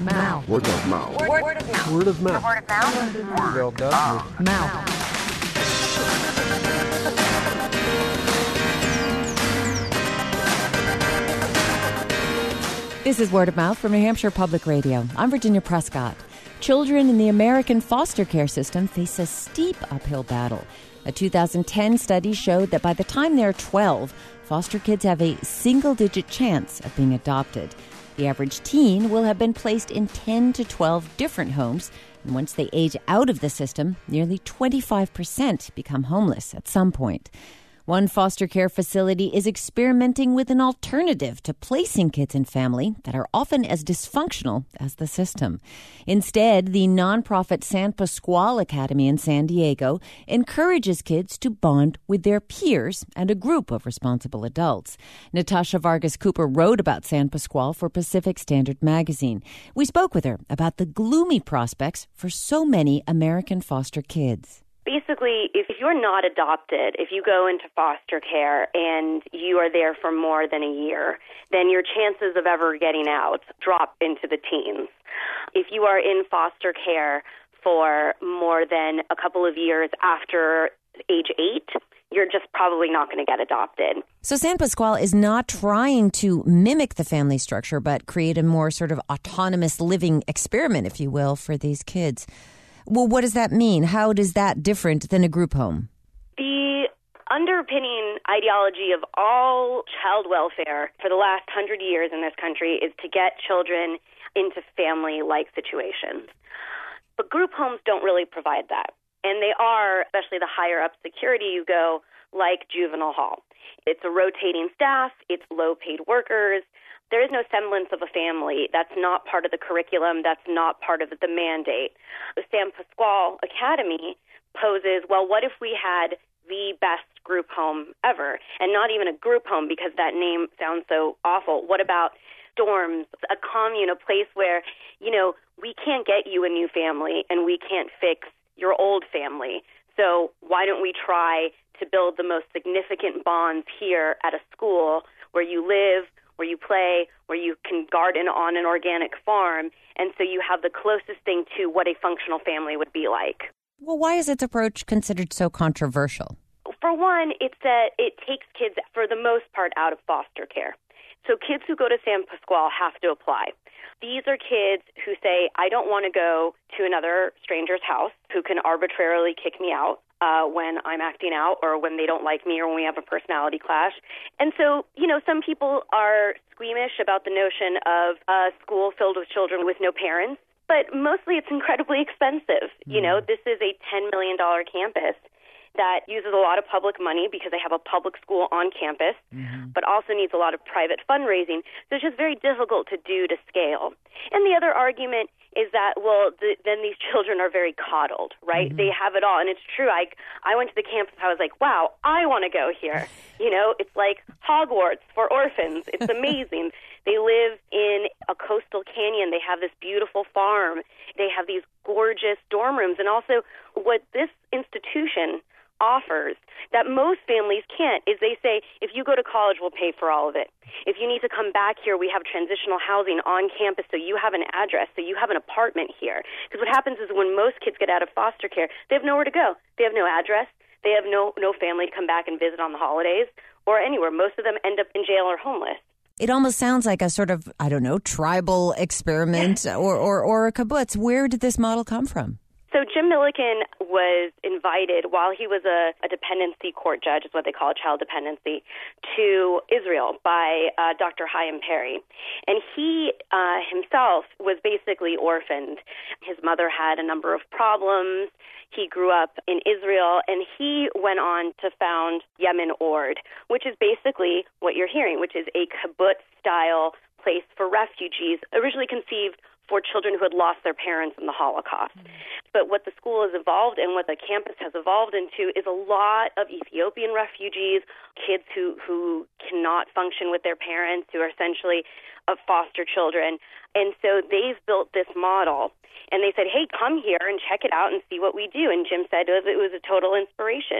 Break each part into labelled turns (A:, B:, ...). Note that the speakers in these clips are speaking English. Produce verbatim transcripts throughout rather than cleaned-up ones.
A: Mouth.
B: Word of mouth.
C: Word, word of mouth.
B: Word of mouth.
C: Word of mouth.
A: Well done.
C: Mouth.
D: This is Word of Mouth from New Hampshire Public Radio. I'm Virginia Prescott. Children in the American foster care system face a steep uphill battle. A two thousand ten study showed that by the time they're twelve, foster kids have a single-digit chance of being adopted. The average teen will have been placed in ten to twelve different homes, and once they age out of the system, nearly twenty-five percent become homeless at some point. One foster care facility is experimenting with an alternative to placing kids in family that are often as dysfunctional as the system. Instead, the nonprofit San Pasqual Academy in San Diego encourages kids to bond with their peers and a group of responsible adults. Natasha Vargas Cooper wrote about San Pasqual for Pacific Standard Magazine. We spoke with her about the gloomy prospects for so many American foster kids.
E: Basically, if you're not adopted, if you go into foster care and you are there for more than a year, then your chances of ever getting out drop into the teens. If you are in foster care for more than a couple of years after age eight, you're just probably not going to get adopted.
D: So San Pasqual is not trying to mimic the family structure, but create a more sort of autonomous living experiment, if you will, for these kids. Well, what does that mean? How is that different than a group home?
E: The underpinning ideology of all child welfare for the last hundred years in this country is to get children into family-like situations. But group homes don't really provide that. And they are, especially the higher up security you go, like juvenile hall. It's a rotating staff. It's low-paid workers. There is no semblance of a family. That's not part of the curriculum. That's not part of the mandate. The San Pasqual Academy poses, well, what if we had the best group home ever? And not even a group home, because that name sounds so awful. What about dorms, a commune, a place where, you know, we can't get you a new family and we can't fix your old family. So why don't we try to build the most significant bonds here at a school where you live, where you play, where you can garden on an organic farm, and so you have the closest thing to what a functional family would be like.
D: Well, why is its approach considered so controversial?
E: For one, it's that it takes kids, for the most part, out of foster care. So kids who go to San Pasqual have to apply. These are kids who say, I don't want to go to another stranger's house who can arbitrarily kick me out uh, when I'm acting out or when they don't like me or when we have a personality clash. And so, you know, some people are squeamish about the notion of a school filled with children with no parents, but mostly it's incredibly expensive. Mm-hmm. You know, this is a ten million dollars campus that uses a lot of public money because they have a public school on campus, mm-hmm. but also needs a lot of private fundraising. So it's just very difficult to do to scale. And the other argument is that, well, the, then these children are very coddled, right? Mm-hmm. They have it all. And it's true. I, I went to the campus. I was like, wow, I want to go here. You know, it's like Hogwarts for orphans. It's amazing. They live in a coastal canyon. They have this beautiful farm. They have these gorgeous dorm rooms. And also what this institution offers that most families can't is they say, if you go to college, we'll pay for all of it. If you need to come back here, we have transitional housing on campus, so you have an address, so you have an apartment here. Because what happens is when most kids get out of foster care, they have nowhere to go. They have no address. They have no, no family to come back and visit on the holidays or anywhere. Most of them end up in jail or homeless.
D: It almost sounds like a sort of, I don't know, tribal experiment or, or, or a kibbutz. Where did this model come from?
E: So Jim Milliken was invited while he was a, a dependency court judge, is what they call it, child dependency, to Israel by uh, Doctor Chaim Perry. And he uh, himself was basically orphaned. His mother had a number of problems. He grew up in Israel, and he went on to found Yemen Ord, which is basically what you're hearing, which is a kibbutz-style place for refugees, originally conceived for children who had lost their parents in the Holocaust. Mm-hmm. But what the school has evolved and what the campus has evolved into is a lot of Ethiopian refugees, kids who, who cannot function with their parents, who are essentially of foster children. And so they've built this model. And they said, hey, come here and check it out and see what we do. And Jim said it was, it was a total inspiration.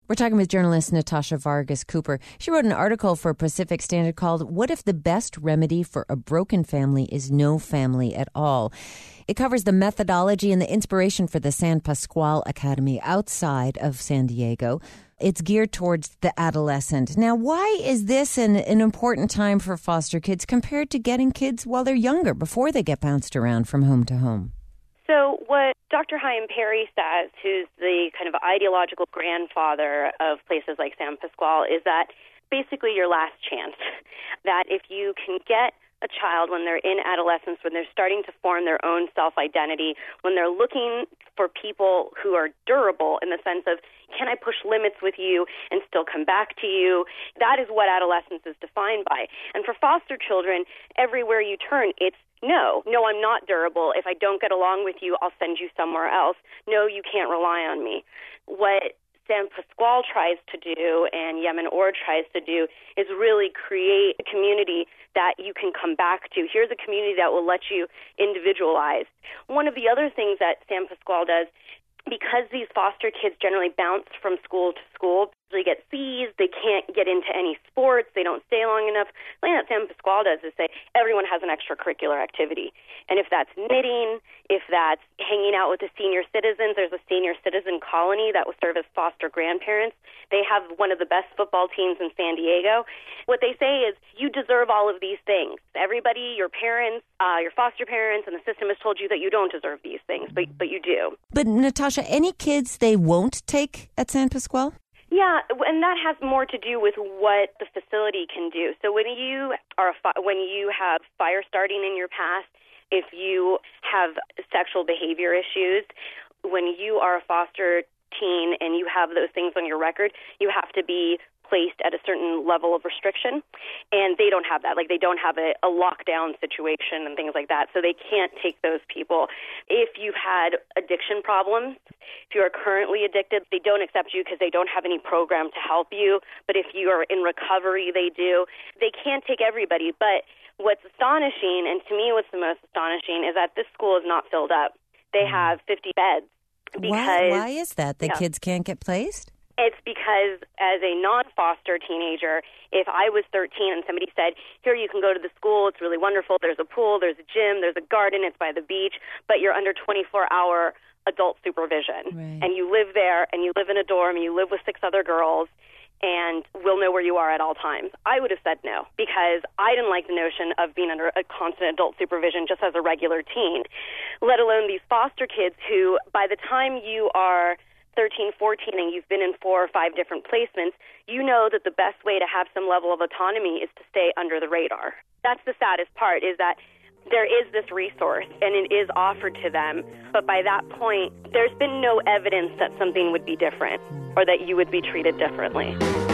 D: We're talking with journalist Natasha Vargas Cooper. She wrote an article for Pacific Standard called "What If the Best Remedy for a Broken Family is No Family at All?" It covers the methodology and the inspiration for the San Pasqual Academy outside of San Diego. It's geared towards the adolescent. Now, why is this an, an important time for foster kids compared to getting kids while they're younger, before they get bounced around from home to home?
E: So what Doctor Chaim Perry says, who's the kind of ideological grandfather of places like San Pasqual, is that basically your last chance. That if you can get a child when they're in adolescence, when they're starting to form their own self-identity, when they're looking for people who are durable in the sense of, can I push limits with you and still come back to you? That is what adolescence is defined by. And for foster children, everywhere you turn, it's no, no, I'm not durable. If I don't get along with you, I'll send you somewhere else. No, you can't rely on me. What San Pasqual tries to do and Yemen Or tries to do is really create a community that you can come back to. Here's a community that will let you individualize. One of the other things that San Pasqual does, because these foster kids generally bounce from school to school, they get C's, they can't get into any sports, they don't stay long enough. The thing that San Pasqual does is say everyone has an extracurricular activity. And if that's knitting, if that's hanging out with the senior citizens, there's a senior citizen colony that will serve as foster grandparents. They have one of the best football teams in San Diego. What they say is, you deserve all of these things. Everybody, your parents, uh, your foster parents, and the system has told you that you don't deserve these things, but but you do.
D: But Natasha, any kids they won't take at San Pasqual?
E: Yeah, and that has more to do with what the facility can do. So when you are a fi- when you have fire starting in your past, if you have sexual behavior issues, when you are a foster teen and you have those things on your record, you have to be placed at a certain level of restriction, and they don't have that. Like, they don't have a, a lockdown situation and things like that, so they can't take those people. If you've had addiction problems, if you are currently addicted, they don't accept you because they don't have any program to help you, but if you are in recovery, they do. They can't take everybody, but what's astonishing, and to me what's the most astonishing, is that this school is not filled up. They have fifty beds. Because,
D: why, why is that? The
E: yeah.
D: kids can't get placed?
E: It's because as a non-foster teenager, if I was thirteen and somebody said, here, you can go to the school, it's really wonderful, there's a pool, there's a gym, there's a garden, it's by the beach, but you're under twenty-four hour adult supervision.
D: Right.
E: And you live there, and you live in a dorm, and you live with six other girls, and we'll know where you are at all times. I would have said no, because I didn't like the notion of being under a constant adult supervision just as a regular teen, let alone these foster kids who, by the time you are thirteen, fourteen, and you've been in four or five different placements, you know that the best way to have some level of autonomy is to stay under the radar. That's the saddest part, is that there is this resource, and it is offered to them, but by that point, there's been no evidence that something would be different or that you would be treated differently.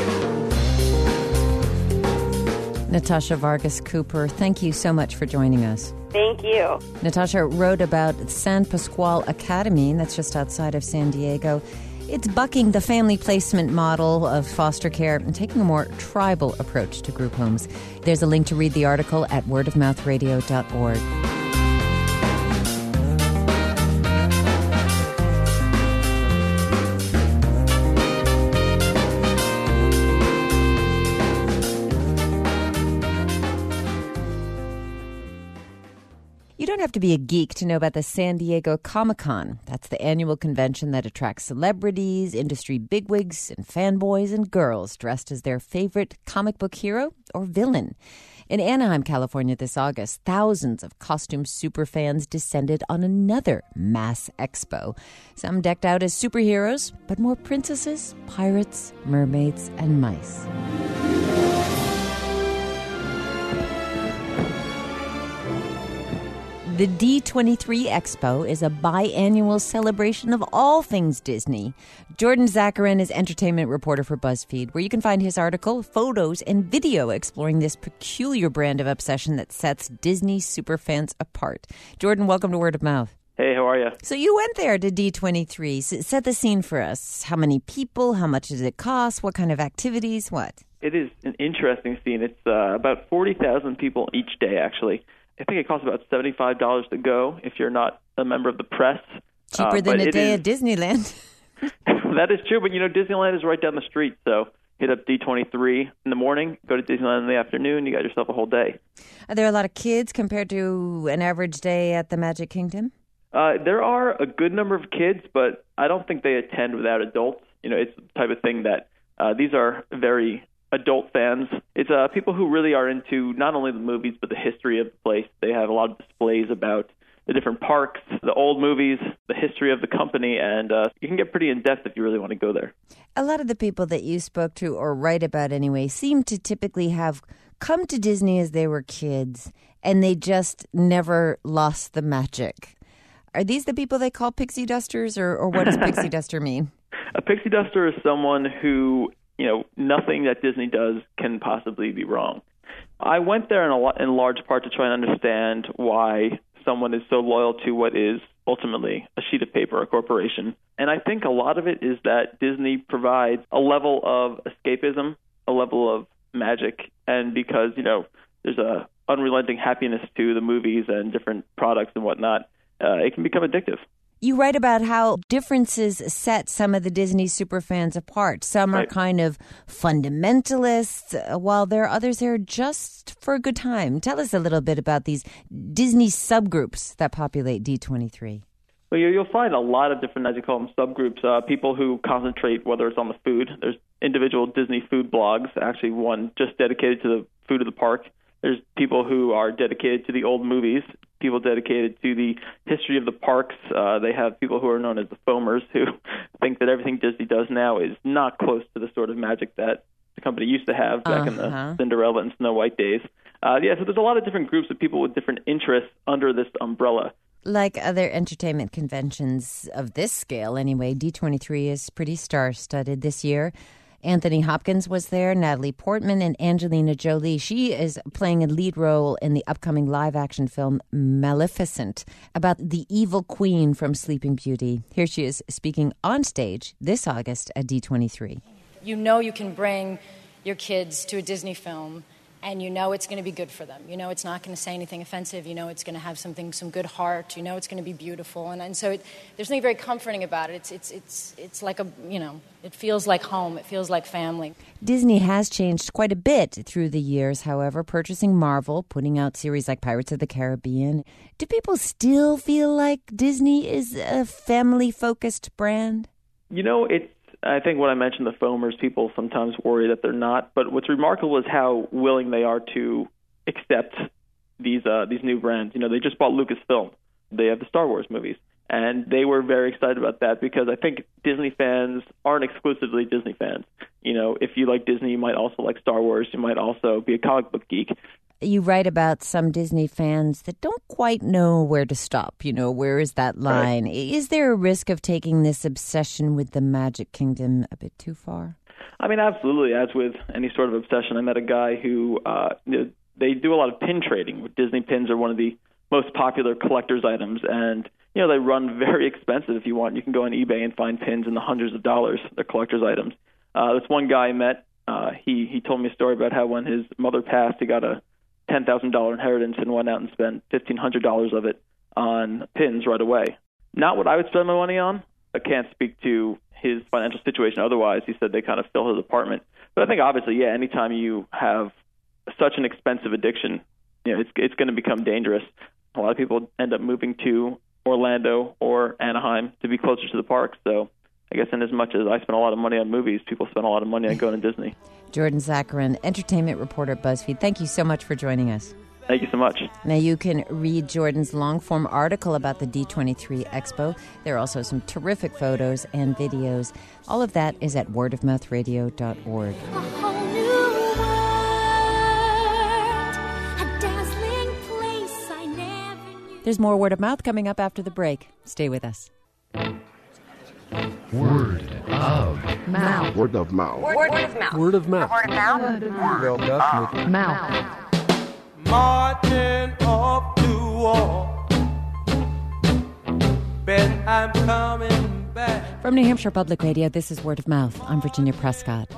D: Natasha Vargas Cooper, thank you so much for joining us.
E: Thank you.
D: Natasha wrote about San Pasqual Academy, and that's just outside of San Diego. It's bucking the family placement model of foster care and taking a more tribal approach to group homes. There's a link to read the article at word of mouth radio dot org. You don't have to be a geek to know about the San Diego Comic-Con. That's the annual convention that attracts celebrities, industry bigwigs, and fanboys and girls dressed as their favorite comic book hero or villain. In Anaheim, California this August, thousands of costume superfans descended on another mass expo. Some decked out as superheroes, but more princesses, pirates, mermaids, and mice. The D twenty-three Expo is a biannual celebration of all things Disney. Jordan Zakarin is entertainment reporter for BuzzFeed, where you can find his article, photos, and video exploring this peculiar brand of obsession that sets Disney superfans apart. Jordan, welcome to Word of Mouth.
A: Hey, how are you?
D: So you went there to D twenty-three. Set the scene for us. How many people? How much does it cost? What kind of activities? What?
A: It is an interesting scene. It's uh, about forty thousand people each day, actually. I think it costs about seventy-five dollars to go if you're not a member of the press.
D: Cheaper
A: uh,
D: than a day
A: is,
D: at Disneyland.
A: That is true, but, you know, Disneyland is right down the street, so hit up D twenty-three in the morning, go to Disneyland in the afternoon, you got yourself a whole day.
D: Are there a lot of kids compared to an average day at the Magic Kingdom?
A: Uh, there are a good number of kids, but I don't think they attend without adults. You know, it's the type of thing that uh, these are very adult fans. It's uh, people who really are into not only the movies, but the history of the place. They have a lot of displays about the different parks, the old movies, the history of the company, and uh, you can get pretty in-depth if you really want to go there.
D: A lot of the people that you spoke to, or write about anyway, seem to typically have come to Disney as they were kids, and they just never lost the magic. Are these the people they call pixie dusters, or, or what does pixie duster mean?
A: A pixie duster is someone who, you know, nothing that Disney does can possibly be wrong. I went there in, a lot, in large part to try and understand why someone is so loyal to what is ultimately a sheet of paper, a corporation. And I think a lot of it is that Disney provides a level of escapism, a level of magic, and because, you know, there's a unrelenting happiness to the movies and different products and whatnot, uh, it can become addictive.
D: You write about how differences set some of the Disney superfans apart. Some are
A: right.
D: kind of fundamentalists, while there are others who are just for a good time. Tell us a little bit about these Disney subgroups that populate D twenty-three.
A: Well, you'll find a lot of different, as you call them, subgroups. Uh, people who concentrate, whether it's on the food. There's individual Disney food blogs, actually one just dedicated to the food of the park. There's people who are dedicated to the old movies, people dedicated to the history of the parks. Uh, they have people who are known as the foamers who think that everything Disney does now is not close to the sort of magic that the company used to have back uh-huh. in the Cinderella and Snow White days. Uh, yeah, so there's a lot of different groups of people with different interests under this umbrella.
D: Like other entertainment conventions of this scale, anyway, D twenty-three is pretty star-studded this year. Anthony Hopkins was there, Natalie Portman, and Angelina Jolie. She is playing a lead role in the upcoming live-action film Maleficent, about the evil queen from Sleeping Beauty. Here she is speaking on stage this August at D twenty-three.
B: You know you can bring your kids to a Disney film, and you know it's going to be good for them. You know it's not going to say anything offensive. You know it's going to have something, some good heart. You know it's going to be beautiful, and and so it, there's something very comforting about it. It's it's it's it's like a you know it feels like home. It feels like family.
D: Disney has changed quite a bit through the years. However, purchasing Marvel, putting out series like Pirates of the Caribbean. Do people still feel like Disney is a family-focused brand?
A: You know, it's. I think when I mentioned the foamers, people sometimes worry that they're not. But what's remarkable is how willing they are to accept these uh, these new brands. You know, they just bought Lucasfilm. They have the Star Wars movies. And they were very excited about that because I think Disney fans aren't exclusively Disney fans. You know, if you like Disney, you might also like Star Wars. You might also be a comic book geek.
D: You write about some Disney fans that don't quite know where to stop. You know, where is that line? Right. Is there a risk of taking this obsession with the Magic Kingdom a bit too far?
A: I mean, absolutely. As with any sort of obsession, I met a guy who, uh, you know, they do a lot of pin trading. Disney pins are one of the most popular collector's items, and, you know, they run very expensive if you want. You can go on eBay and find pins in the hundreds of dollars. They're collector's items. Uh, this one guy I met, uh, he, he told me a story about how when his mother passed, he got a ten thousand dollars inheritance and went out and spent fifteen hundred dollars of it on pins right away. Not what I would spend my money on. I can't speak to his financial situation otherwise. He said they kind of fill his apartment. But I think obviously, yeah, anytime you have such an expensive addiction, you know, it's it's going to become dangerous. A lot of people end up moving to Orlando or Anaheim to be closer to the park. So I guess in as much as I spend a lot of money on movies, people spend a lot of money on going to Disney.
D: Jordan Zakarin, entertainment reporter at BuzzFeed. Thank you so much for joining us.
A: Thank you so much.
D: Now you can read Jordan's long-form article about the D twenty-three Expo. There are also some terrific photos and videos. All of that is at word of mouth radio dot org.
C: A whole new world, a dazzling place I never knew.
D: There's more Word of Mouth coming up after the break. Stay with us.
F: Word of mouth.
G: Word of mouth.
H: Word of mouth.
F: Word of mouth.
H: Word of mouth.
F: Word of mouth.
I: Marching up to war. Bet I'm coming back.
D: From New Hampshire Public Radio, this is Word of Mouth. I'm Virginia Prescott.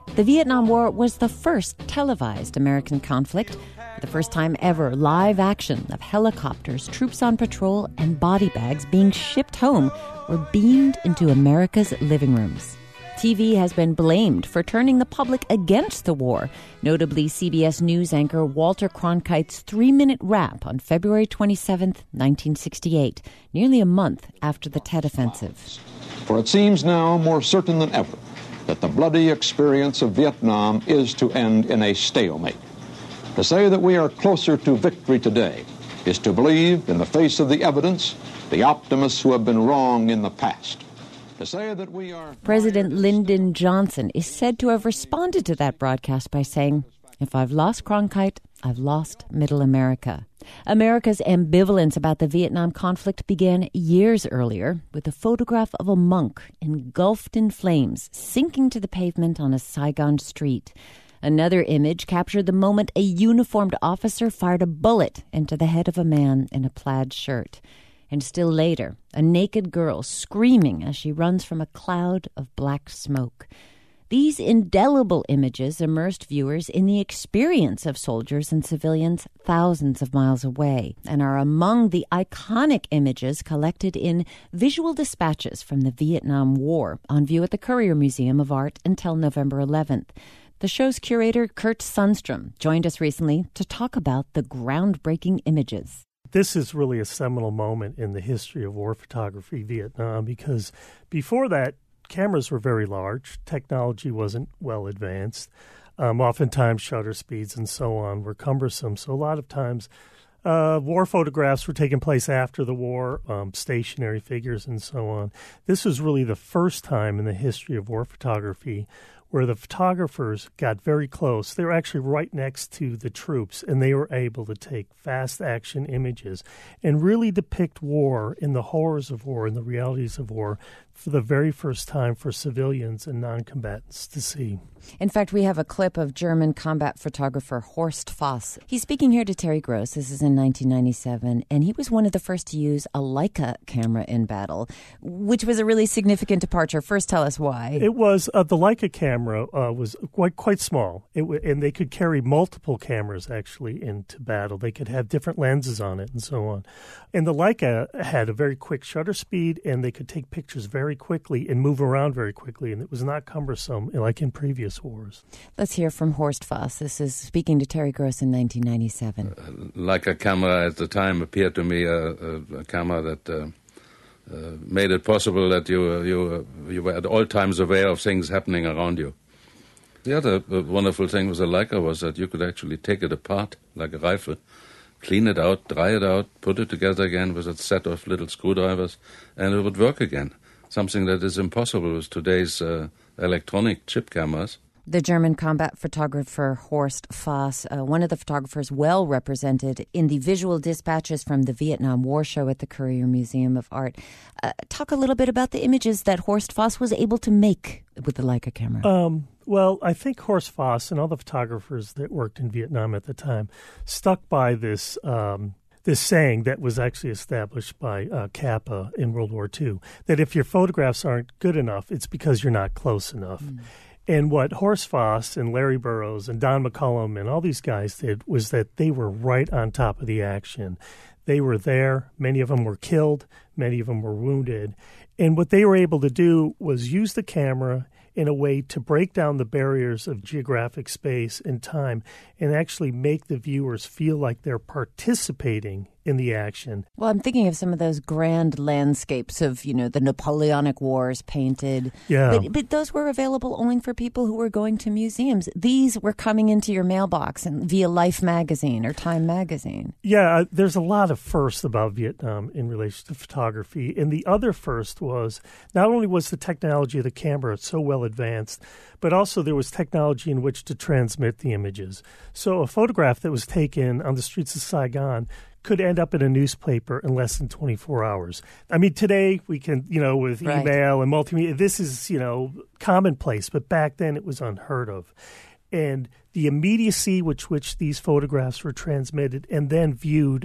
D: The Vietnam War was the first televised American conflict, the first time ever live action of helicopters, troops on patrol, and body bags being shipped home were beamed into America's living rooms. T V has been blamed for turning the public against the war, notably C B S News anchor Walter Cronkite's three-minute rap on February twenty-seventh, nineteen sixty-eight, nearly a month after the Tet Offensive.
G: For it seems now more certain than ever that the bloody experience of Vietnam is to end in a stalemate. To say that we are closer to victory today is to believe, in the face of the evidence, the optimists who have been wrong in the past. To say that we are...
D: President Lyndon Johnson is said to have responded to that broadcast by saying, "If I've lost Cronkite, I've lost Middle America." America's ambivalence about the Vietnam conflict began years earlier with a photograph of a monk engulfed in flames, sinking to the pavement on a Saigon street. Another image captured the moment a uniformed officer fired a bullet into the head of a man in a plaid shirt. And still later, a naked girl screaming as she runs from a cloud of black smoke. These indelible images immersed viewers in the experience of soldiers and civilians thousands of miles away and are among the iconic images collected in Visual Dispatches from the Vietnam War on view at the Courier Museum of Art until November eleventh. The show's curator, Kurt Sundstrom, joined us recently to talk about the groundbreaking images.
H: This is really a seminal moment in the history of war photography, Vietnam, because before that, cameras were very large. Technology wasn't well advanced. Um, oftentimes, shutter speeds and so on were cumbersome. So a lot of times, uh, war photographs were taking place after the war, um, stationary figures and so on. This was really the first time in the history of war photography where the photographers got very close. They were actually right next to the troops, and they were able to take fast-action images and really depict war and the horrors of war and the realities of war for the very first time for civilians and non-combatants to see.
D: In fact, we have a clip of German combat photographer Horst Foss. He's speaking here to Terry Gross. This is in nineteen ninety-seven, and he was one of the first to use a Leica camera in battle, which was a really significant departure. First, tell us why.
H: It was uh, the Leica camera uh, was quite quite small, it w- and they could carry multiple cameras actually into battle. They could have different lenses on it and so on. And the Leica had a very quick shutter speed, and they could take pictures very quickly and move around very quickly, and it was not cumbersome like in previous wars.
D: Let's hear from Horst Foss. This is speaking to Terry Gross in nineteen ninety-seven.
J: Uh, Leica camera at the time appeared to me a, a, a camera that uh, uh, made it possible that you uh, you uh, you were at all times aware of things happening around you. The other uh, wonderful thing with the Leica was that you could actually take it apart like a rifle, clean it out, dry it out, put it together again with a set of little screwdrivers, and it would work again. Something that is impossible with today's uh, electronic chip cameras.
D: The German combat photographer Horst Foss, uh, one of the photographers well represented in the Visual Dispatches from the Vietnam War show at the Courier Museum of Art. Uh, talk a little bit about the images that Horst Foss was able to make with the Leica camera.
H: Um, well, I think Horst Foss and all the photographers that worked in Vietnam at the time stuck by this um, this saying that was actually established by uh, Kappa in World War Two, that if your photographs aren't good enough, it's because you're not close enough. Mm. And what Horst Foss and Larry Burroughs and Don McCullum and all these guys did was that they were right on top of the action. They were there. Many of them were killed. Many of them were wounded. And what they were able to do was use the camera in a way to break down the barriers of geographic space and time and actually make the viewers feel like they're participating in the action.
D: Well, I'm thinking of some of those grand landscapes of, you know, the Napoleonic Wars painted.
H: Yeah.
D: But, but those were available only for people who were going to museums. These were coming into your mailbox and via Life magazine or Time magazine.
H: Yeah, there's a lot of firsts about Vietnam in relation to photography. And the other first was not only was the technology of the camera so well advanced, but also there was technology in which to transmit the images. So a photograph that was taken on the streets of Saigon could end up in a newspaper in less than twenty-four hours. I mean, today we can, you know, with
D: right.
H: email and multimedia, this is, you know, commonplace, but back then it was unheard of. And the immediacy with which these photographs were transmitted and then viewed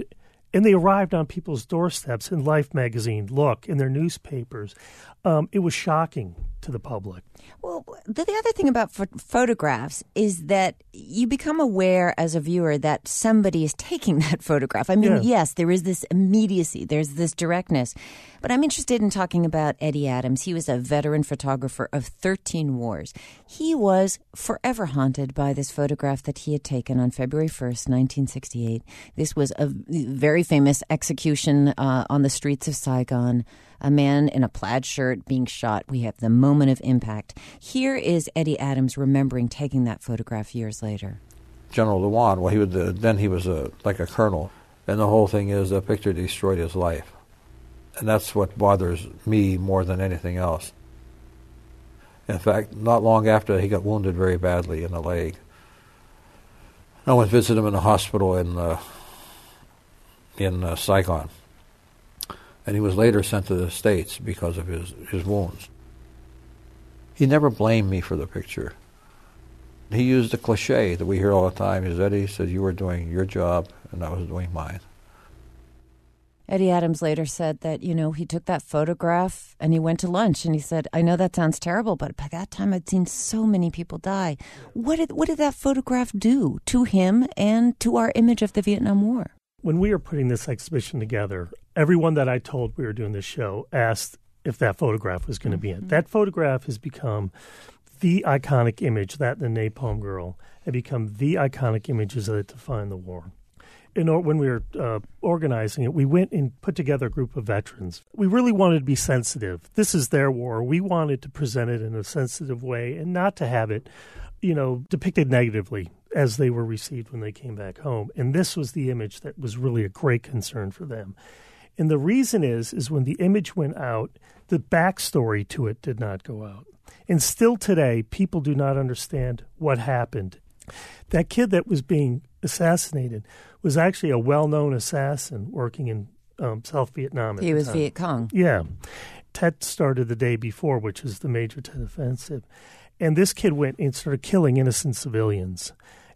H: And they arrived on people's doorsteps in Life magazine, Look, in their newspapers. Um, it was shocking to the public.
D: Well, the, the other thing about ph- photographs is that you become aware as a viewer that somebody is taking that photograph. I mean,
H: Yeah.
D: yes, there is this immediacy, there's this directness. But I'm interested in talking about Eddie Adams. He was a veteran photographer of thirteen wars. He was forever haunted by this photograph that he had taken on February first, nineteen sixty-eight. This was a very famous execution uh, on the streets of Saigon. A man in a plaid shirt being shot. We have the moment of impact. Here is Eddie Adams remembering taking that photograph years later.
K: General Luan, well, he would, uh, then he was a, like a colonel, and the whole thing is the picture destroyed his life. And that's what bothers me more than anything else. In fact, not long after, he got wounded very badly in the leg. I went to visit him in the hospital in, uh, in uh, Saigon. And he was later sent to the States because of his, his wounds. He never blamed me for the picture. He used the cliche that we hear all the time. Is Eddie said, you were doing your job and I was doing mine.
D: Eddie Adams later said that, you know, he took that photograph and he went to lunch and he said, I know that sounds terrible, but by that time I'd seen so many people die. What did, what did that photograph do to him and to our image of the Vietnam War?
H: When we were putting this exhibition together, everyone that I told we were doing this show asked if that photograph was going to be in. That photograph has become the iconic image, that and the Napalm Girl, have become the iconic images that define the war. In, when we were uh, organizing it, we went and put together a group of veterans. We really wanted to be sensitive. This is their war. We wanted to present it in a sensitive way and not to have it, you know, depicted negatively as they were received when they came back home. And this was the image that was really a great concern for them. And the reason is, is when the image went out, the backstory to it did not go out. And still today, people do not understand what happened. That kid that was being assassinated was actually a well-known assassin working in um, South Vietnam at
D: He
H: the
D: was
H: time.
D: Viet Cong.
H: Yeah. Tet started the day before, which is the Major Tet Offensive. And this kid went and started killing innocent civilians.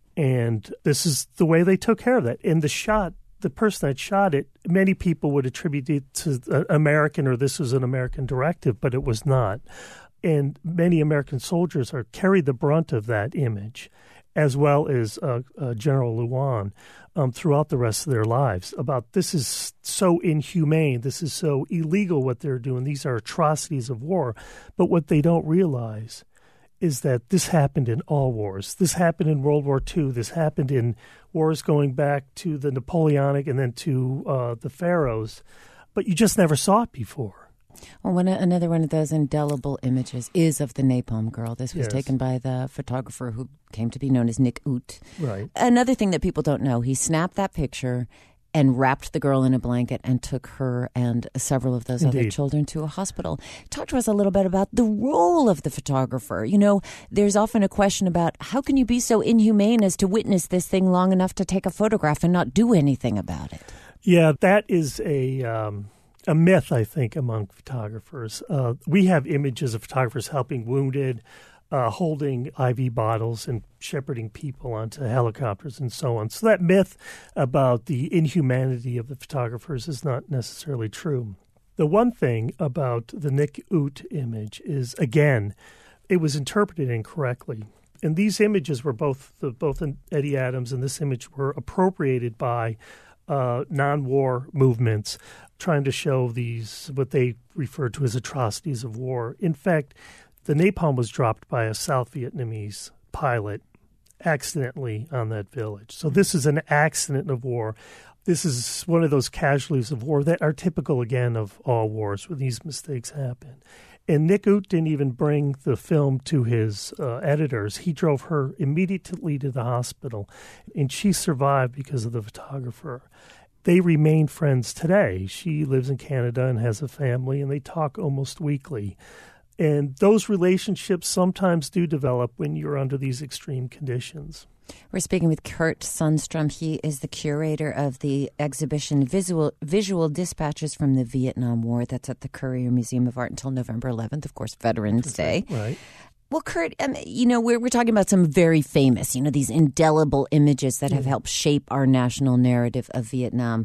H: And this is the way they took care of that. And the shot, the person that shot it, many people would attribute it to uh, American or this was an American directive, but it was not. And many American soldiers are carried the brunt of that image, as well as uh, uh, General Luan, um, throughout the rest of their lives, about this is so inhumane, this is so illegal what they're doing, these are atrocities of war. But what they don't realize is that this happened in all wars. This happened in World War Two. This happened in wars going back to the Napoleonic and then to uh, the Pharaohs. But you just never saw it before.
D: Well, one, another one of those indelible images is of the Napalm Girl. This was
H: Yes.
D: taken by the photographer who came to be known as Nick Ut.
H: Right.
D: Another thing that people don't know, he snapped that picture and wrapped the girl in a blanket and took her and several of those other
H: Indeed.
D: children to a hospital. Talk to us a little bit about the role of the photographer. You know, there's often a question about how can you be so inhumane as to witness this thing long enough to take a photograph and not do anything about it?
H: Yeah, that is a um, a myth, I think, among photographers. Uh, we have images of photographers helping wounded, uh, holding I V bottles and shepherding people onto helicopters and so on. So that myth about the inhumanity of the photographers is not necessarily true. The one thing about the Nick Ut image is, again, it was interpreted incorrectly. And these images were both, the, both Eddie Adams and this image were appropriated by uh, non-war movements trying to show these, what they referred to as atrocities of war. In fact, the napalm was dropped by a South Vietnamese pilot accidentally on that village. So this is an accident of war. This is one of those casualties of war that are typical, again, of all wars where these mistakes happen. And Nick Ut didn't even bring the film to his uh, editors. He drove her immediately to the hospital, and she survived because of the photographer. They remain friends today. She lives in Canada and has a family, and they talk almost weekly. And those relationships sometimes do develop when you're under these extreme conditions.
D: We're speaking with Kurt Sundstrom. He is the curator of the exhibition Visual Visual Dispatches from the Vietnam War. That's at the Courier Museum of Art until November eleventh, of course, Veterans Day.
H: Right.
D: Well, Kurt, um, you know, we're, we're talking about some very famous, you know, these indelible images that have helped shape our national narrative of Vietnam.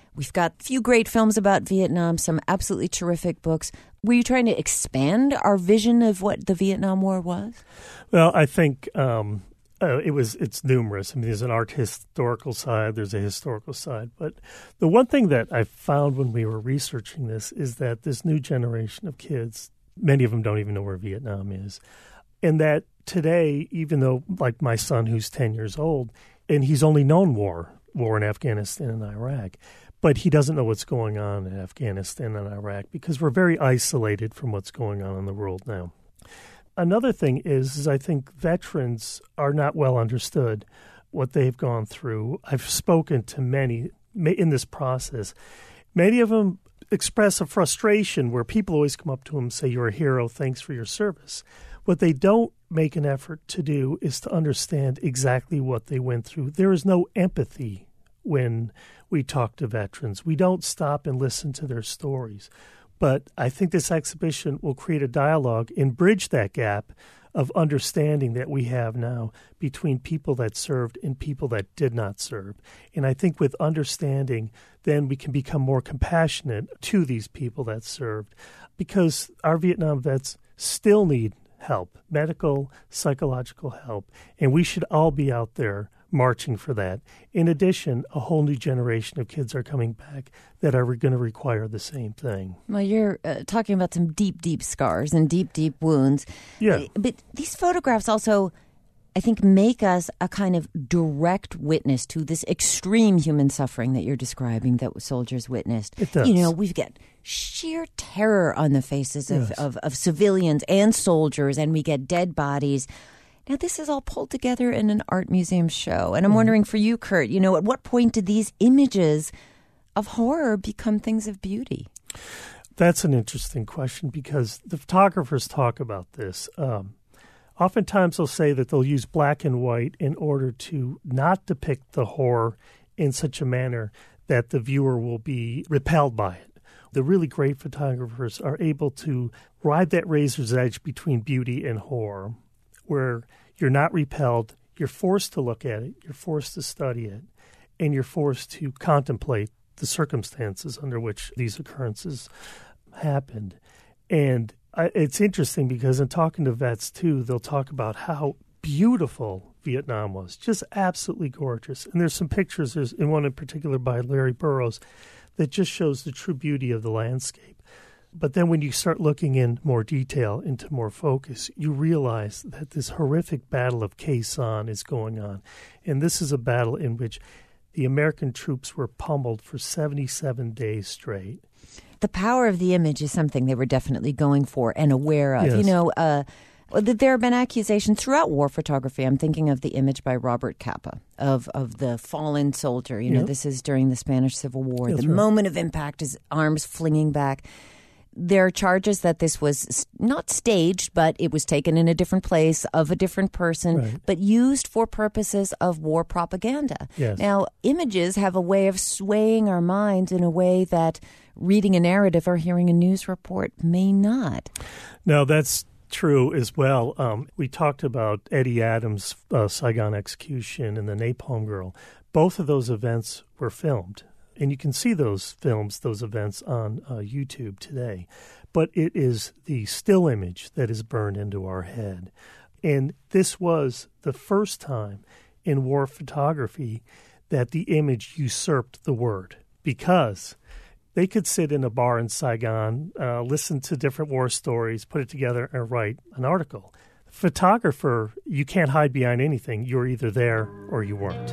D: We've got a few great films about Vietnam, some absolutely terrific books. Were you trying to expand our vision of what the Vietnam War was?
H: Well, I think um, uh, it was. It's numerous. I mean, there's an art historical side, there's a historical side. But the one thing that I found when we were researching this is that this new generation of kids, many of them don't even know where Vietnam is. And that today, even though, like my son who's ten years old, and he's only known war, war in Afghanistan and Iraq, but he doesn't know what's going on in Afghanistan and Iraq because we're very isolated from what's going on in the world now. Another thing is, is I think veterans are not well understood what they've gone through. I've spoken to many in this process. Many of them express a frustration where people always come up to them and say, "You're a hero, thanks for your service." What they don't make an effort to do is to understand exactly what they went through. There is no empathy when we talk to veterans. We don't stop and listen to their stories. But I think this exhibition will create a dialogue and bridge that gap of understanding that we have now between people that served and people that did not serve. And I think with understanding, then we can become more compassionate to these people that served, because our Vietnam vets still need help, medical, psychological help, and we should all be out there marching for that. In addition, a whole new generation of kids are coming back that are going to require the same thing.
D: Well, you're uh, talking about some deep, deep scars and deep, deep wounds.
H: Yeah.
D: But these photographs also, I think, make us a kind of direct witness to this extreme human suffering that you're describing that soldiers witnessed.
H: It does.
D: You know, we've got sheer terror on the faces of,
H: Yes.
D: of, of civilians and soldiers, and we get dead bodies. Now, this is all pulled together in an art museum show. And I'm
H: Mm-hmm.
D: wondering for you, Kurt, you know, at what point did these images of horror become things of beauty?
H: That's an interesting question because the photographers talk about this. Um, oftentimes they'll say that they'll use black and white in order to not depict the horror in such a manner that the viewer will be repelled by it. The really great photographers are able to ride that razor's edge between beauty and horror, where you're not repelled, you're forced to look at it, you're forced to study it, and you're forced to contemplate the circumstances under which these occurrences happened. And I, it's interesting because in talking to vets, too, they'll talk about how beautiful Vietnam was, just absolutely gorgeous. And there's some pictures, there's in one in particular by Larry Burroughs, that just shows the true beauty of the landscape. But then when you start looking in more detail, into more focus, you realize that this horrific battle of Khe Sanh is going on. And this is a battle in which the American troops were pummeled for seventy-seven days straight.
D: The power of the image is something they were definitely going for and aware of.
H: Yes.
D: You know, uh, there have been accusations throughout war photography. I'm thinking of the image by Robert Capa of, of the fallen soldier. You know,
H: Yep.
D: this is during the Spanish Civil War.
H: That's
D: the
H: right.
D: moment of impact, his arms flinging back. There are charges that this was not staged, but it was taken in a different place of a different person,
H: Right.
D: but used for purposes of war propaganda.
H: Yes.
D: Now, images have a way of swaying our minds in a way that reading a narrative or hearing a news report may not.
H: No, that's true as well. Um, we talked about Eddie Adams' uh, Saigon execution and the Napalm Girl. Both of those events were filmed. And you can see those films, those events on uh, YouTube today. But it is the still image that is burned into our head. And this was the first time in war photography that the image usurped the word, because they could sit in a bar in Saigon, uh, listen to different war stories, put it together, and write an article. Photographer, you can't hide behind anything. You're either there or you weren't.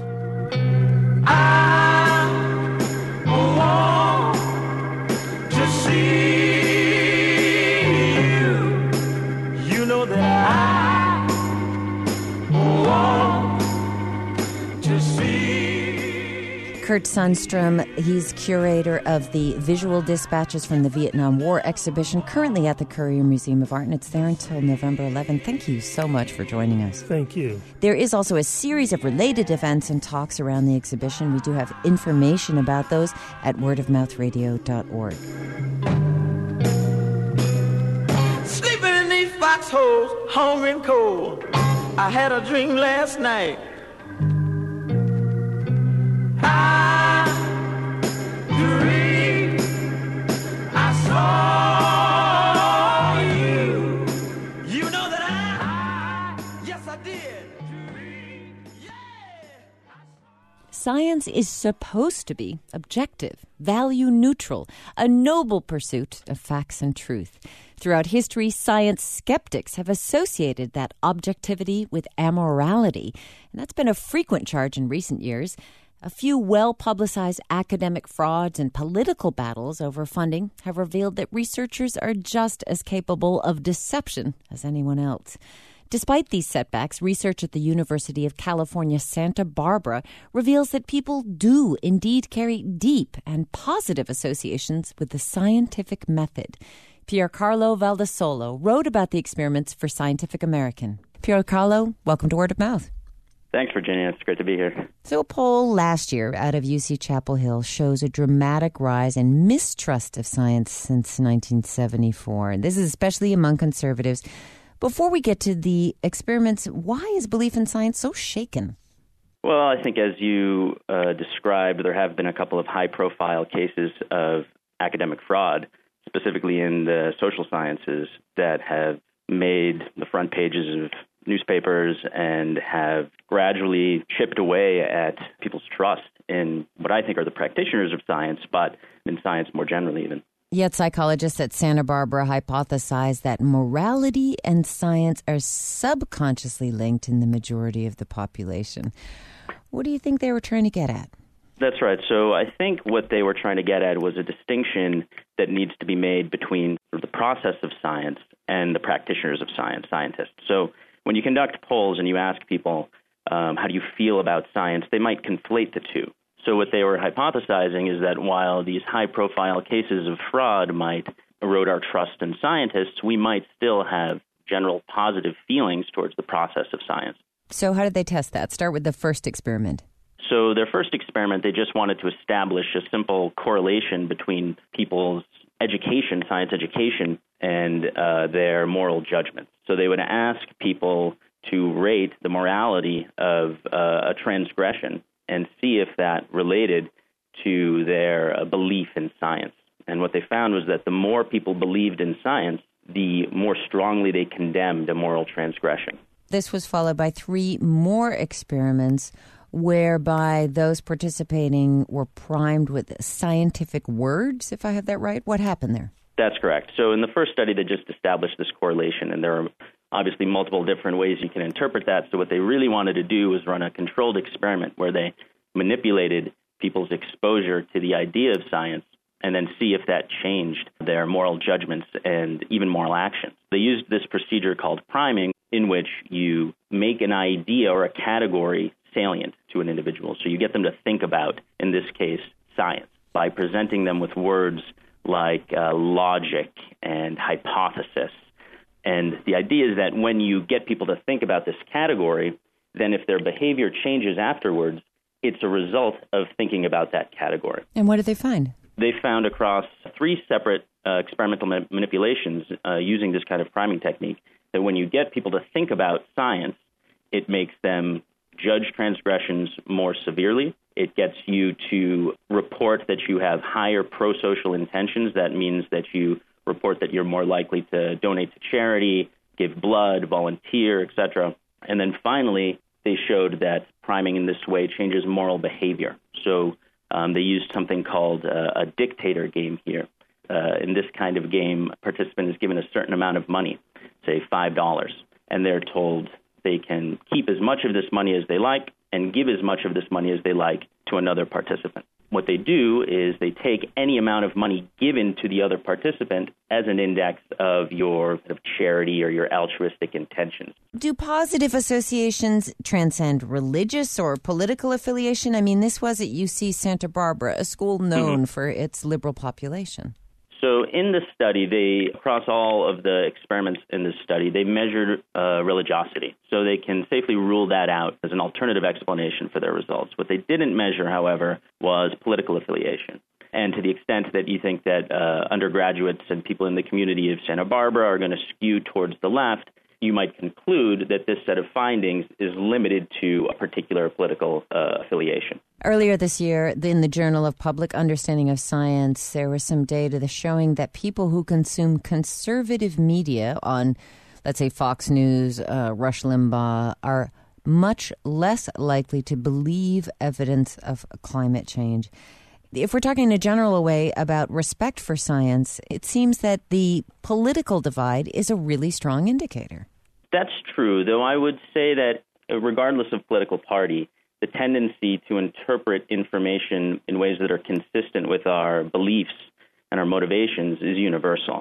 I: To see you, you know that I want to see.
D: Kurt Sundstrom, he's curator of the Visual Dispatches from the Vietnam War exhibition, currently at the Currier Museum of Art, and it's there until November eleventh. Thank you so much for joining us.
H: Thank you.
D: There is also a series of related events and talks around the exhibition. We do have information about those at word of mouth radio dot org.
I: Sleeping in these foxholes, hungry and cold. I had a dream last night. I do
D: science is supposed to be objective, value neutral, a noble pursuit of facts and truth. Throughout history, science skeptics have associated that objectivity with amorality, and that's been a frequent charge in recent years. A few well-publicized academic frauds and political battles over funding have revealed that researchers are just as capable of deception as anyone else. Despite these setbacks, research at the University of California, Santa Barbara reveals that people do indeed carry deep and positive associations with the scientific method. Piercarlo Valdesolo wrote about the experiments for Scientific American. Piercarlo, welcome to Word of Mouth.
L: Thanks, Virginia. It's great to be here.
D: So a poll last year out of U C Chapel Hill shows a dramatic rise in mistrust of science since nineteen seventy-four. And this is especially among conservatives. Before we get to the experiments, why is belief in science so shaken?
L: Well, I think as you uh, described, there have been a couple of high-profile cases of academic fraud, specifically in the social sciences, that have made the front pages of newspapers and have gradually chipped away at people's trust in what I think are the practitioners of science, but in science more generally even.
D: Yet psychologists at Santa Barbara hypothesize that morality and science are subconsciously linked in the majority of the population. What do you think they were trying to get at?
L: That's right. So I think what they were trying to get at was a distinction that needs to be made between the process of science and the practitioners of science, scientists. So when you conduct polls and you ask people, um, how do you feel about science, they might conflate the two. So what they were hypothesizing is that while these high-profile cases of fraud might erode our trust in scientists, we might still have general positive feelings towards the process of science.
D: So how did they test that? Start with the first experiment.
L: So their first experiment, they just wanted to establish a simple correlation between people's education, science education, and uh, their moral judgments. So they would ask people to rate the morality of uh, a transgression and see if that related to their uh, belief in science. And what they found was that the more people believed in science, the more strongly they condemned a moral transgression.
D: This was followed by three more experiments whereby those participating were primed with scientific words, if I have that right. What happened there?
L: That's correct. So in the first study, they just established this correlation, and there are obviously multiple different ways you can interpret that. So what they really wanted to do was run a controlled experiment where they manipulated people's exposure to the idea of science and then see if that changed their moral judgments and even moral actions. They used this procedure called priming, in which you make an idea or a category salient to an individual. So you get them to think about, in this case, science, by presenting them with words like uh, logic and hypothesis. And the idea is that when you get people to think about this category, then if their behavior changes afterwards, it's a result of thinking about that category.
D: And what did they find?
L: They found across three separate uh, experimental ma- manipulations uh, using this kind of priming technique that when you get people to think about science, it makes them judge transgressions more severely. It gets you to report that you have higher pro-social intentions. That means that you report that you're more likely to donate to charity, give blood, volunteer, et cetera. And then finally, they showed that priming in this way changes moral behavior. So um, they used something called uh, a dictator game here. Uh, in this kind of game, a participant is given a certain amount of money, say five dollars, and they're told they can keep as much of this money as they like and give as much of this money as they like to another participant. What they do is they take any amount of money given to the other participant as an index of your sort of charity or your altruistic intentions.
D: Do positive associations transcend religious or political affiliation? I mean, this was at U C Santa Barbara, a school known mm-hmm. for its liberal population.
L: So in the study, they, across all of the experiments in this study, they measured uh, religiosity. So they can safely rule that out as an alternative explanation for their results. What they didn't measure, however, was political affiliation. And to the extent that you think that uh, undergraduates and people in the community of Santa Barbara are going to skew towards the left, you might conclude that this set of findings is limited to a particular political uh, affiliation.
D: Earlier this year, in the Journal of Public Understanding of Science, there was some data showing that people who consume conservative media on, let's say, Fox News, uh, Rush Limbaugh, are much less likely to believe evidence of climate change. If we're talking in a general way about respect for science, it seems that the political divide is a really strong indicator.
L: That's true, though I would say that regardless of political party, the tendency to interpret information in ways that are consistent with our beliefs and our motivations is universal.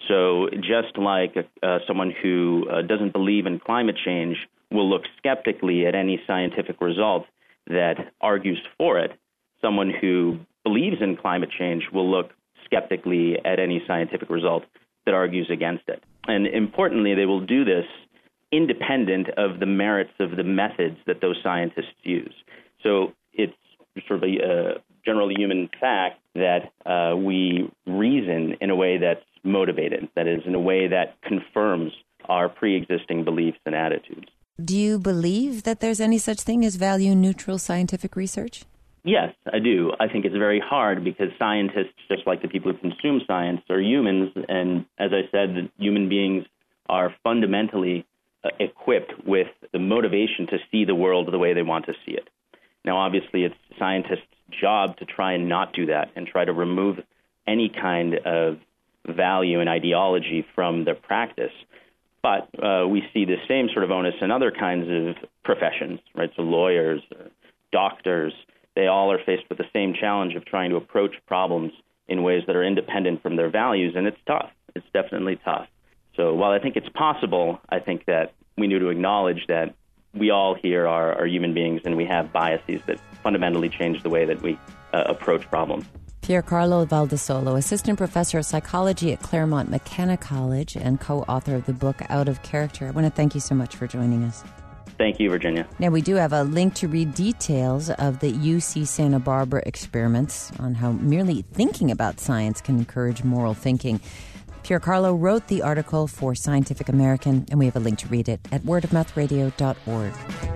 L: So just like uh, someone who uh, doesn't believe in climate change will look skeptically at any scientific result that argues for it, someone who believes in climate change will look skeptically at any scientific result that argues against it. And importantly, they will do this independent of the merits of the methods that those scientists use. So it's sort of a uh, generally human fact that uh, we reason in a way that's motivated, that is, in a way that confirms our pre-existing beliefs and attitudes.
D: Do you believe that there's any such thing as value-neutral scientific research?
L: Yes, I do. I think it's very hard because scientists, just like the people who consume science, are humans. And as I said, human beings are fundamentally uh, equipped with the motivation to see the world the way they want to see it. Now, obviously, it's scientists' job to try and not do that and try to remove any kind of value and ideology from their practice. But uh, we see the same sort of onus in other kinds of professions, right? So lawyers, or doctors, they all are faced with the same challenge of trying to approach problems in ways that are independent from their values, and it's tough. It's definitely tough. So while I think it's possible, I think that we need to acknowledge that we all here are, are human beings and we have biases that fundamentally change the way that we uh, approach problems.
D: Piercarlo Valdesolo, assistant professor of psychology at Claremont McKenna College and co-author of the book Out of Character. I want to thank you so much for joining us.
L: Thank you, Virginia.
D: Now, we do have a link to read details of the U C Santa Barbara experiments on how merely thinking about science can encourage moral thinking. Piercarlo wrote the article for Scientific American, and we have a link to read it at word of mouth radio dot org.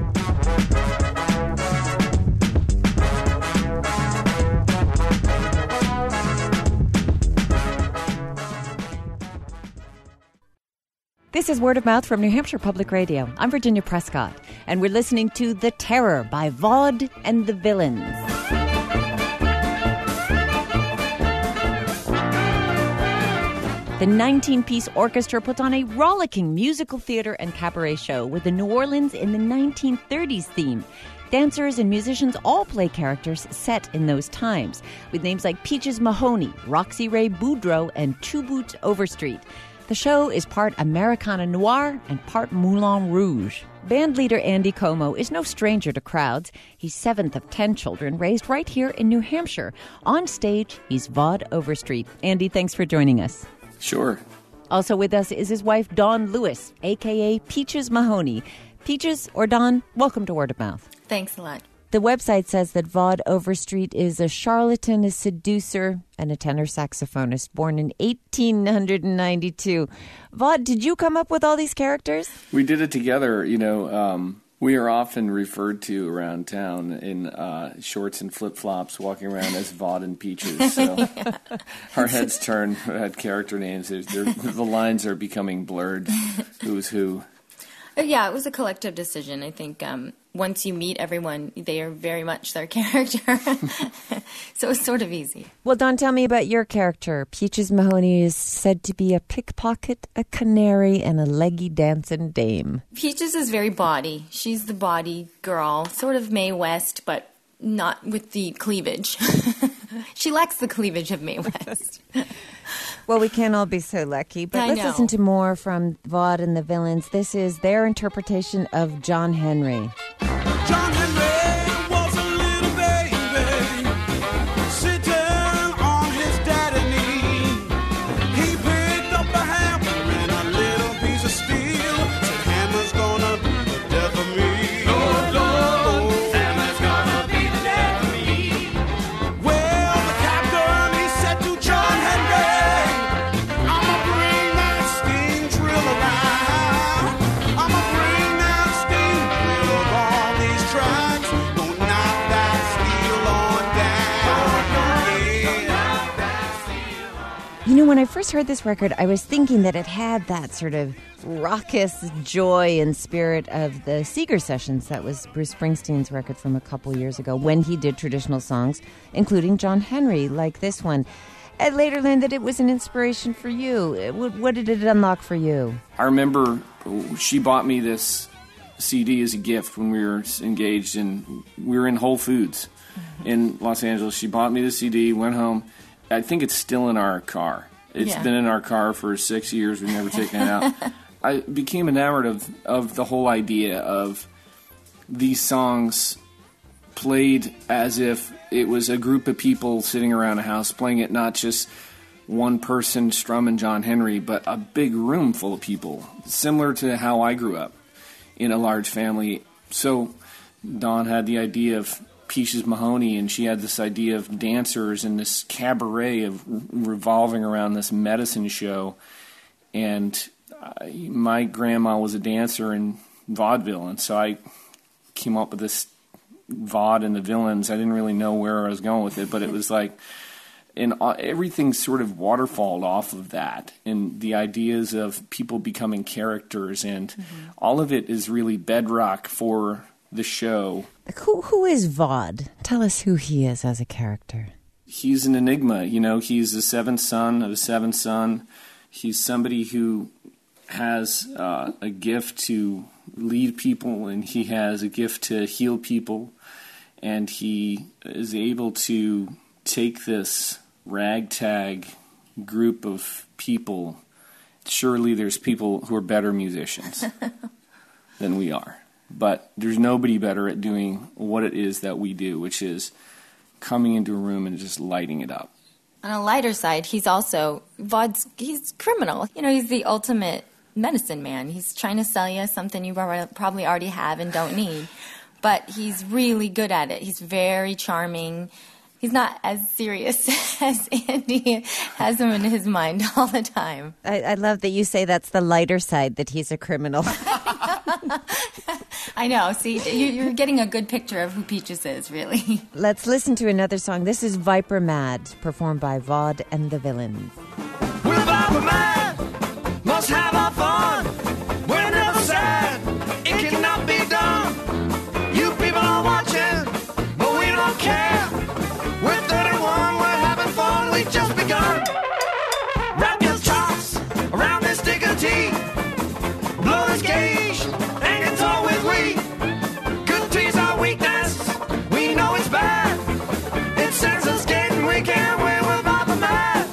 D: This is Word of Mouth from New Hampshire Public Radio. I'm Virginia Prescott, and we're listening to The Terror by Vaude and the Villains. The nineteen-piece orchestra puts on a rollicking musical theater and cabaret show with the New Orleans in the nineteen thirties theme. Dancers and musicians all play characters set in those times, with names like Peaches Mahoney, Roxy Ray Boudreaux, and Two Boots Overstreet. The show is part Americana Noir and part Moulin Rouge. Band leader Andy Como is no stranger to crowds. He's seventh of ten children raised right here in New Hampshire. On stage, he's Vaude Overstreet. Andy, thanks for joining us.
M: Sure.
D: Also with us is his wife, Dawn Lewis, a k a. Peaches Mahoney. Peaches, or Dawn, welcome to Word of Mouth.
N: Thanks a lot.
D: The website says that Vaude Overstreet is a charlatan, a seducer, and a tenor saxophonist born in eighteen ninety-two. Vaude, did you come up with all these characters?
M: We did it together. You know, um, we are often referred to around town in uh, shorts and flip-flops, walking around as Vaude and Peaches. So our heads turn at character names. They're, they're, the lines are becoming blurred. Who's who?
N: Yeah, it was a collective decision. I think um, once you meet everyone, they are very much their character. So it's sort of easy.
D: Well, Dawn, tell me about your character. Peaches Mahoney is said to be a pickpocket, a canary, and a leggy dancing dame.
N: Peaches is very body. She's the body girl, sort of Mae West, but not with the cleavage. She lacks the cleavage of Mae West.
D: Well, we can't all be so lucky, but
N: I
D: let's
N: know.
D: listen to more from Vaude and the Villains. This is their interpretation of John Henry.
I: John Henry was a little baby sitting on his daddy's knee. He picked up a hammer and a little piece of steel. Said, hammer's gonna be the death of me. Lord, Lord, hammer's gonna be the death of me. Well, the captain, he said to John Henry, I'ma bring that steam drill around. I'ma bring that steam drill along.
D: You know, when I first heard this record, I was thinking that it had that sort of raucous joy and spirit of the Seeger Sessions. That was Bruce Springsteen's record from a couple years ago when he did traditional songs, including John Henry, like this one. I later learned that it was an inspiration for you. What did it unlock for you?
M: I remember she bought me this C D as a gift when we were engaged, and we were in Whole Foods in Los Angeles. She bought me the C D, went home. I think it's still in our car. It's
N: Yeah.
M: been in our car for six years. We've never taken it out. I became enamored of, of the whole idea of these songs played as if it was a group of people sitting around a house playing it, not just one person strumming John Henry, but a big room full of people, similar to how I grew up in a large family. So Dawn had the idea of Peaches Mahoney, and she had this idea of dancers and this cabaret of revolving around this medicine show. And I, my grandma was a dancer in vaudeville, and so I came up with this Vaude and the Villains. I didn't really know where I was going with it, but it was like, and everything sort of waterfalled off of that, and the ideas of people becoming characters, and mm-hmm. all of it is really bedrock for the show.
D: Who Who is Vaude? Tell us who he is as a character.
M: He's an enigma. You know, he's the seventh son of a seventh son. He's somebody who has uh, a gift to lead people, and he has a gift to heal people, and he is able to take this ragtag group of people. Surely there's people who are better musicians than we are, but there's nobody better at doing what it is that we do, which is coming into a room and just lighting it up.
N: On a lighter side, he's also, Vaude's, he's criminal. You know, he's the ultimate medicine man. He's trying to sell you something you probably already have and don't need. But he's really good at it. He's very charming. He's not as serious as Andy has him in his mind all the time.
D: I, I love that you say that's the lighter side, that he's a criminal.
N: I know. See, you're getting a good picture of who Peaches is, really.
D: Let's listen to another song. This is Viper Mad, performed by Vaude and the Villains.
I: We're Viper Mad, must have our fun. We're never sad, it cannot be done. You people are watching, but we don't care. We're thirty-one, we're having fun, we just begun. Wrap your chops around this stick of tea. Blow this gauge and it's always we. Good tea's our weakness, we know it's bad. It sends us skating, we can't win with Viper Mad.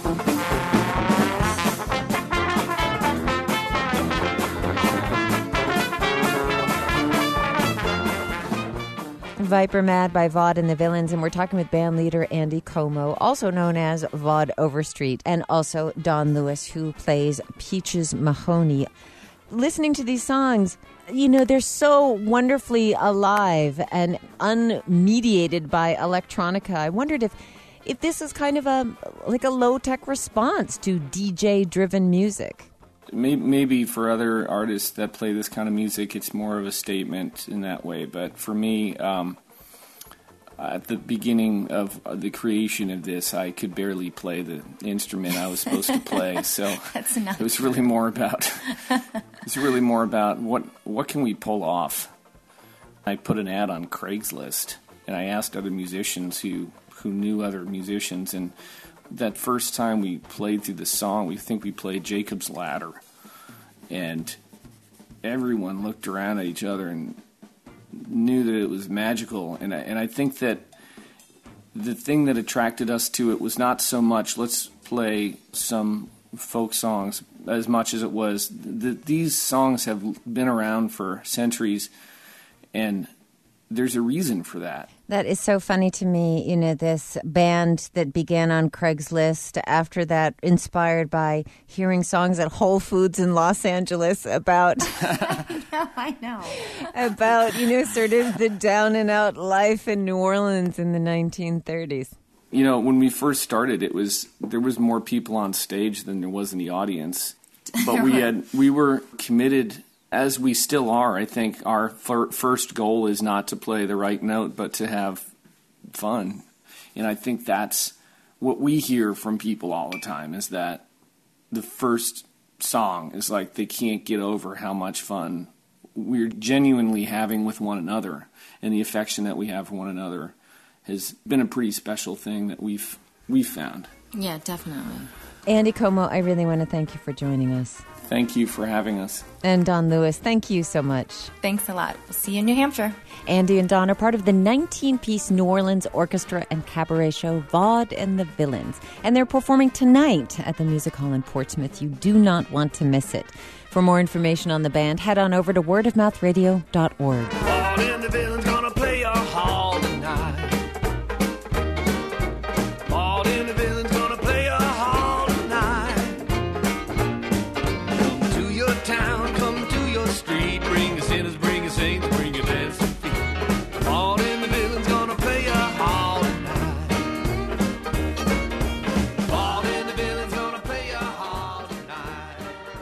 D: Viper Mad by Vaude and the Villains, and we're talking with band leader Andy Como, also known as Vaude Overstreet, and also Dawn Lewis, who plays Peaches Mahoney. Listening to these songs, you know, they're so wonderfully alive and unmediated by electronica. I wondered if if this is kind of a like a low-tech response to D J-driven music.
M: Maybe, maybe for other artists that play this kind of music, it's more of a statement in that way. But for me, um, at the beginning of the creation of this, I could barely play the instrument I was supposed to play. So
N: That's enough.
M: It was really more about it's really more about what what can we pull off. I put an ad on Craigslist, and I asked other musicians who who knew other musicians, and that first time we played through the song, we think we played Jacob's Ladder, and everyone looked around at each other and knew that it was magical. And I, and I think that the thing that attracted us to it was not so much let's play some folk songs as much as it was that these songs have been around for centuries, and there's a reason for that.
D: That is so funny to me, you know, this band that began on Craigslist, after that inspired by hearing songs at Whole Foods in Los Angeles about,
N: I know, I know.
D: about, you know, sort of the down and out life in New Orleans in the nineteen thirties.
M: You know, when we first started, it was there was more people on stage than there was in the audience, but we had we were committed. As we still are, I think our fir- first goal is not to play the right note, but to have fun. And I think that's what we hear from people all the time, is that the first song is like they can't get over how much fun we're genuinely having with one another, and the affection that we have for one another has been a pretty special thing that we've we've found.
N: Yeah, definitely.
D: Andy Como, I really want to thank you for joining us.
M: Thank you for having us.
D: And Don Lewis, thank you so much.
N: Thanks a lot. We'll see you in New Hampshire.
D: Andy and Don are part of the nineteen-piece New Orleans orchestra and cabaret show Vaude and the Villains. And they're performing tonight at the Music Hall in Portsmouth. You do not want to miss it. For more information on the band, head on over to word of mouth radio dot org.
I: Vaude and the Villains gonna play a hall tonight. Vaude and the Villains gonna play a hall tonight. Come to your town, come to your street, bring the sinners, bring the saints, bring your dancing feet. Vaude and the Villains gonna play a hall tonight. Vaude and the Villains gonna play a hall tonight.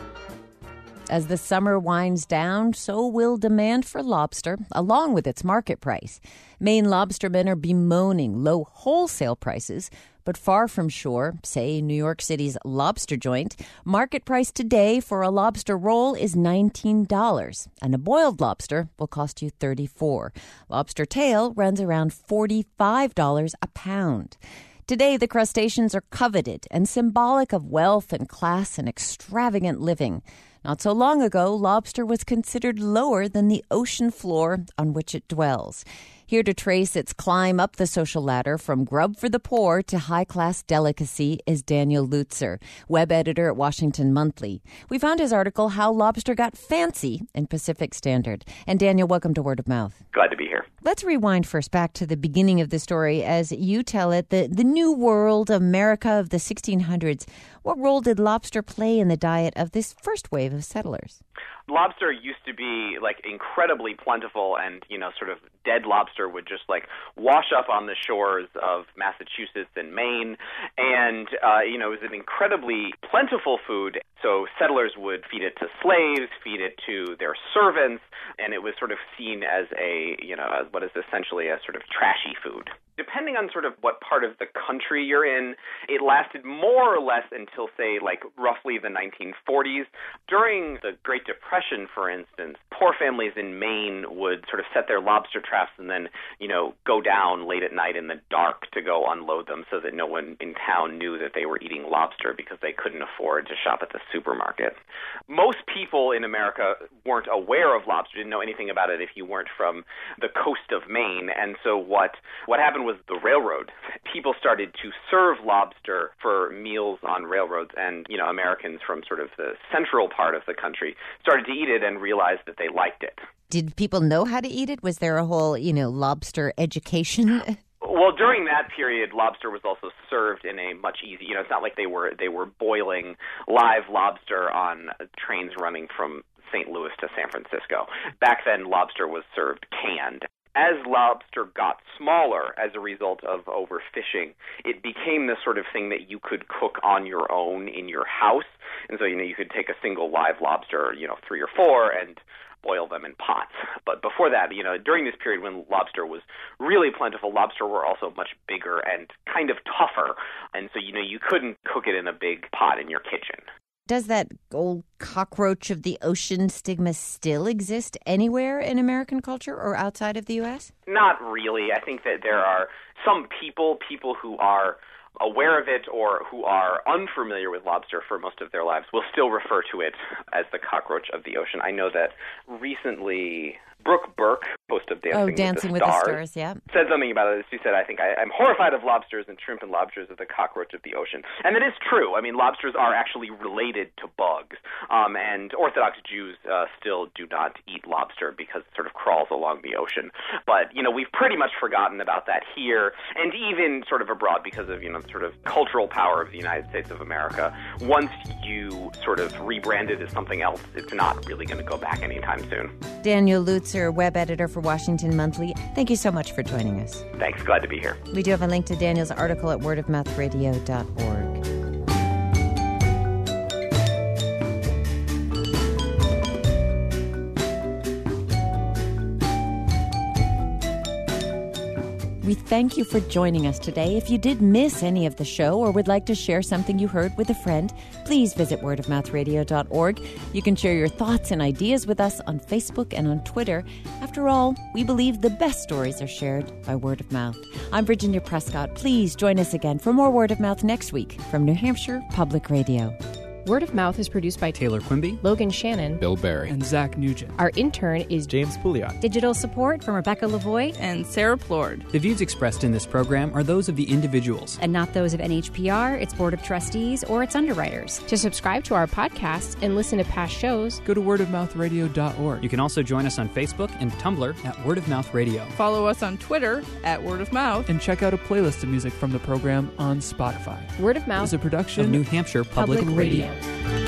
D: As the summer winds down, so will demand for lobster, along with its market price. Maine lobstermen are bemoaning low wholesale prices, but far from shore, say New York City's Lobster Joint, market price today for a lobster roll is nineteen dollars, and a boiled lobster will cost you thirty-four dollars. Lobster tail runs around forty-five dollars a pound. Today, the crustaceans are coveted and symbolic of wealth and class and extravagant living. Not so long ago, lobster was considered lower than the ocean floor on which it dwells. Here to trace its climb up the social ladder from grub for the poor to high-class delicacy is Daniel Lutzer, web editor at Washington Monthly. We found his article, How Lobster Got Fancy in Pacific Standard. And Daniel, welcome to Word of Mouth.
O: Glad to be here.
D: Let's rewind first back to the beginning of the story as you tell it, the, the New World, America of the sixteen hundreds. What role did lobster play in the diet of this first wave of settlers?
O: Lobster used to be like incredibly plentiful, and you know, sort of dead lobster would just like wash up on the shores of Massachusetts and Maine, and uh, you know, it was an incredibly plentiful food. So settlers would feed it to slaves, feed it to their servants, and it was sort of seen as a, you know, as what is essentially a sort of trashy food. Depending on sort of what part of the country you're in, it lasted more or less until, say, like roughly the nineteen forties. During the Great Depression, for instance, poor families in Maine would sort of set their lobster traps and then, you know, go down late at night in the dark to go unload them so that no one in town knew that they were eating lobster because they couldn't afford to shop at the supermarket. Most people in America weren't aware of lobster, didn't know anything about it if you weren't from the coast of Maine. And so what, what happened was the railroad. People started to serve lobster for meals on railroads, and, you know, Americans from sort of the central part of the country started to eat it and realized that they liked it.
D: Did people know how to eat it? Was there a whole, you know, lobster education?
O: Well, during that period, lobster was also served in a much easier, you know, it's not like they were they were boiling live lobster on trains running from Saint Louis to San Francisco. Back then, lobster was served canned. As lobster got smaller as a result of overfishing, it became the sort of thing that you could cook on your own in your house. And so, you know, you could take a single live lobster, you know, three or four, and boil them in pots. But before that, you know, during this period when lobster was really plentiful, lobster were also much bigger and kind of tougher. And so, you know, you couldn't cook it in a big pot in your kitchen.
D: Does that old cockroach of the ocean stigma still exist anywhere in American culture or outside of the U S?
O: Not really. I think that there are some people, people who are aware of it or who are unfamiliar with lobster for most of their lives will still refer to it as the cockroach of the ocean. I know that recently Brooke Burke, host of Dancing,
D: oh, Dancing with, the,
O: with
D: Stars,
O: the Stars,
D: yeah.
O: said something about it. She said, I think, I, I'm horrified of lobsters and shrimp and lobsters of the cockroach of the ocean. And it is true. I mean, lobsters are actually related to bugs. Um, and Orthodox Jews uh, still do not eat lobster because it sort of crawls along the ocean. But, you know, we've pretty much forgotten about that here, and even sort of abroad because of, you know, sort of cultural power of the United States of America. Once you sort of rebrand it as something else, it's not really going to go back anytime soon.
D: Daniel Lutzer, web editor for Washington Monthly, thank you so much for joining us.
O: Thanks. Glad to be here.
D: We do have a link to Daniel's article at word of mouth radio dot org. We thank you for joining us today. If you did miss any of the show or would like to share something you heard with a friend, please visit word of mouth radio dot org. You can share your thoughts and ideas with us on Facebook and on Twitter. After all, we believe the best stories are shared by word of mouth. I'm Virginia Prescott. Please join us again for more Word of Mouth next week from New Hampshire Public Radio.
P: Word of Mouth is produced by
Q: Taylor Quimby,
P: Logan Shannon,
Q: Bill Barry,
P: and Zach Nugent. Our intern is
Q: James Pouliot.
R: Digital support from Rebecca Lavoie and Sarah Plord.
Q: The views expressed in this program are those of the individuals
R: and not those of N H P R, its board of trustees, or its underwriters.
P: To subscribe to our podcast and listen to past shows,
Q: go to word of mouth radio dot org. You can also join us on Facebook and Tumblr at Word of Mouth Radio.
S: Follow us on Twitter at Word of Mouth.
Q: And check out a playlist of music from the program on Spotify.
P: Word of Mouth
Q: is a production of New Hampshire Public,
P: Public Radio.
Q: Radio.